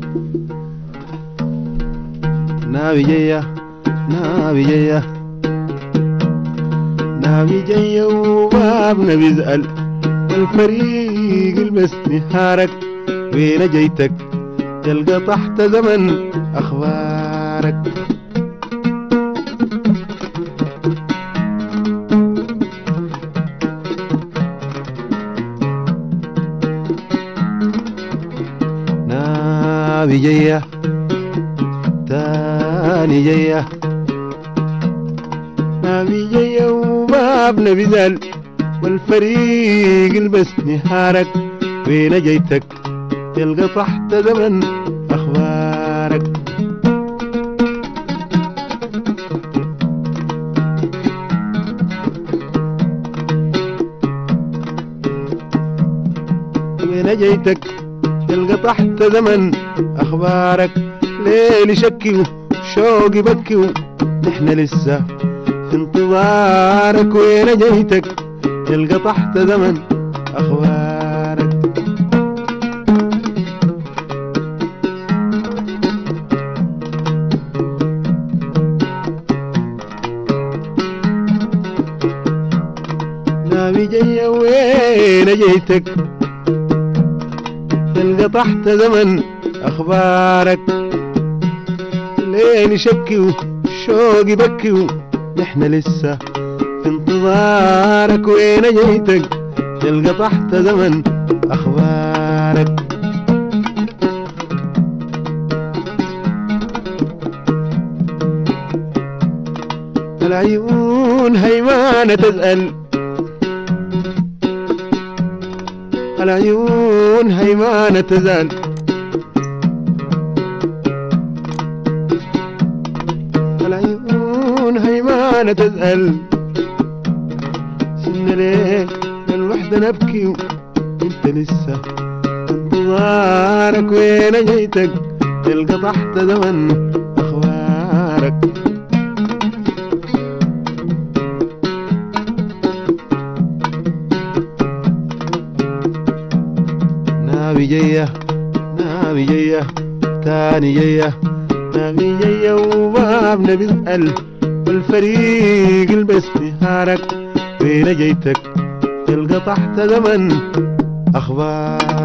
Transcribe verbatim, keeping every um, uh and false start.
ناوي جاية ناوي جاية ناوي جاية وبابنا بيسأل والفريق البس نهارك وين جيتك تلقى تحت زمن أخبارك. ناوي جاية تاني جاية ناوي جاية وبابنا بيسأل والفريق البس نهارك وين جيتك تلقى تحت زمن أخبارك. وين جيتك تلقى تحت زمن أخبارك. ليلي شكي وشوقي بكي نحن لسه في انتظارك. وين جيتك تلقى تحت زمن أخبارك. ناوي جاية وين جيتك تلقى تحت زمن أخبارك. ليلي شكي وشوقي بكي نحن لسه في انتظارك. وين جيتك تلقى تحت زمن أخبارك. العيون هيمانة تسأل العيون هيمانة تسأل العيون هيمانة تسأل. سن ليه للوحدة نبكي وانت لسه انتظارك. وين جيتك تلقى تحت زمن أخبارك. ناوي جاية ناوي جاية تاني جاية ناوي جاية وبابنا بيسأل والفريق البس نهارك. وين جيتك تلقى تحت زمن أخبار.